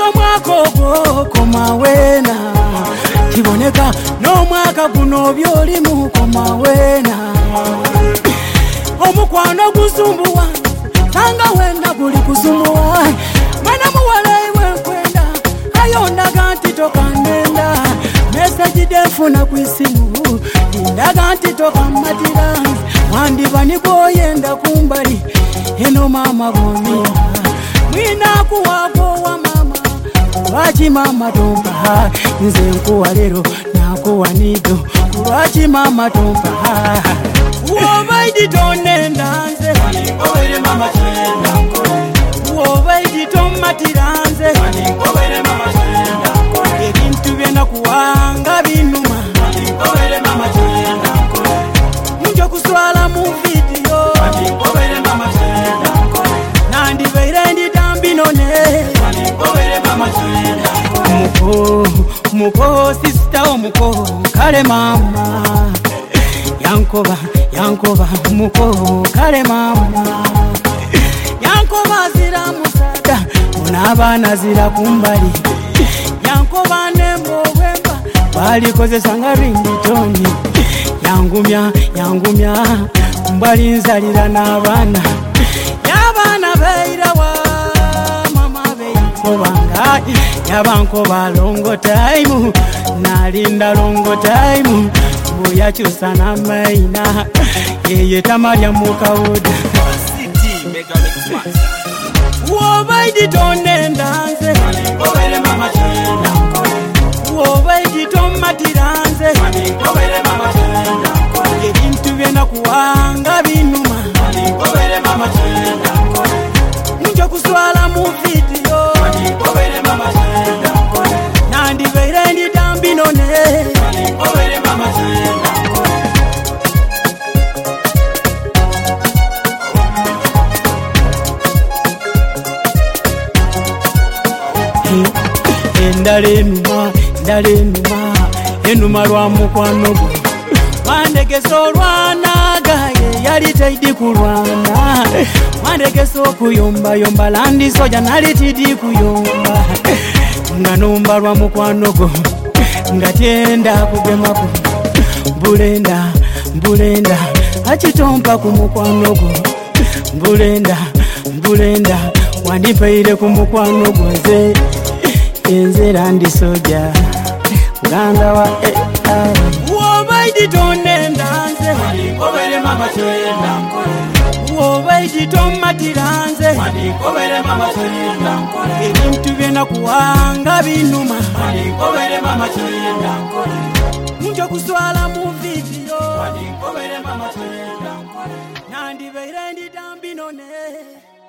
omwaka ogwo komawena kiboneka n'omwaka guno byolimu komawena omukwano guzumbuwa sanga wena guli kuzumbuwa mwana muwala iwe nkwenda ayondaga nti tokanenda meseji defuna kwisimu indaga nti tokamatira wandiba nibwoyenda kumbali eno mama bomira mwina kuwako wa mama lwaki mama tompa nze nkuwa lero nakuwa nido lwaki mama tompa wobaidi tonenda nze obere mama kyenda wobaidi tomatira nze obere mama kyenda ebintu byena kuwanga binuma obere mama kyenda njo kuswala mu video obere mama kyenda nandibeire nditambinone obere mama kyenda muko sister omuko kale mama yankoba muko kale mama yankoba zira musada munabana zira kumbali yankoba nembowemba balikozesa nga ringitoni yangumya mbali nzalira n'abaana y'abaana beirawa mama beyankobanga yabankoba longo time nalinda longo time buyakyusa n'amaina yeye tamalya mukawuda wobaidi tonenda nze obere mama kyenda wobaidi tomatira nze obere mama kyenda ebintu byena kuwanga binuma obere mama kyenda njo kuswala mu video obere mama kyenda nandibeire nditambinone obere mama kyenda endala enuma lwa mukwano gwo wandegesa olwanaga ye yali taidi kulwana wandegesa okuyombayomba landi soja nali tidi kuyomba nga numba lwa mukwano gwo nga tyenda kugemako mbulenda akitompa ku mukwano gwo mbulenda wandipeire ku mukwano gwo nze landi soja muganda wa wobaidi tonenda nze obere mama kyenda wobaidi tomatira nze obere mama kyenda ebintu byena kuwanga binuma obere mama kyenda njo kuswala mu video obere mama kyenda nandibeire nditambinone